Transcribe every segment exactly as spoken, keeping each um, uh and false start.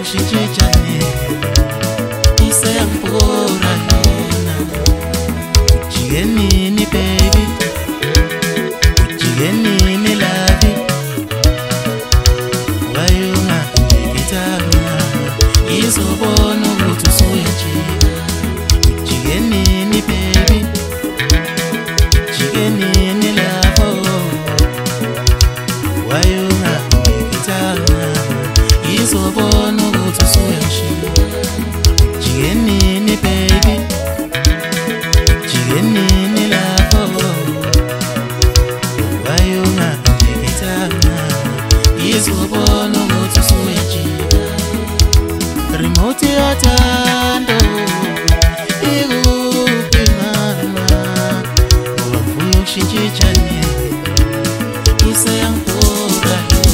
ushintshijane iseyangibora yona ujike nini baby ujike nini love wayungangikithanga izobona ukuthi usuyajika ujike nini baby ujike nini love wayungangikithanga izobona ukuthi usuyajika ujike nini baby ujike nini love wayungangikithanga izobona ukuthi usuyajika remote yathando ikuphi mama ungafuna ukushintshijane iseyangibora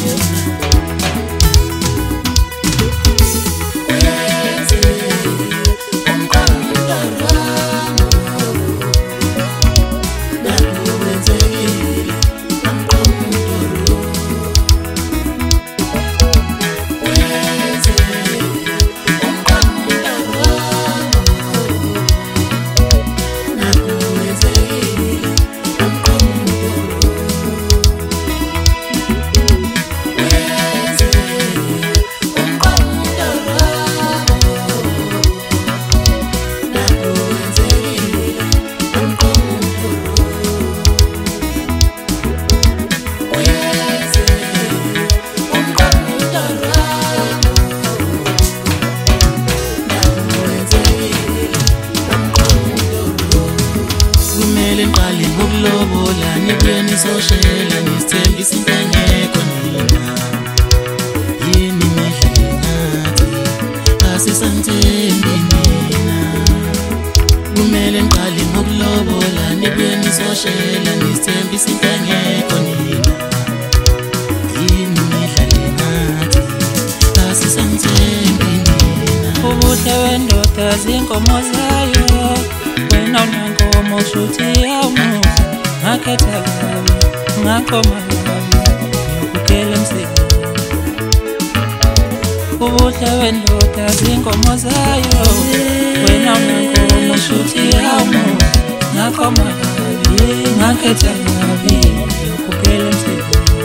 Ngiqale ngokulobola nibuye nizoshela nisithembisa into engekho nina yini mihle ngathi asisangithembi nina kumele ngiqale ngokulobola nibuye nizoshela nisithembisa into engekho nina yini mihle ngathi asisangithembi nina ubuhle wendoda zinkomo zayo wena unankomo shuthi yamuza ngakhetha kabi ngaqoma kabi ngikukela emsebenzini ubuhle wendoda zinkomo zayo wena unankomo shuthi yamuza ngaqoma kabi ngakhetha kabi ngikukela emsebenzini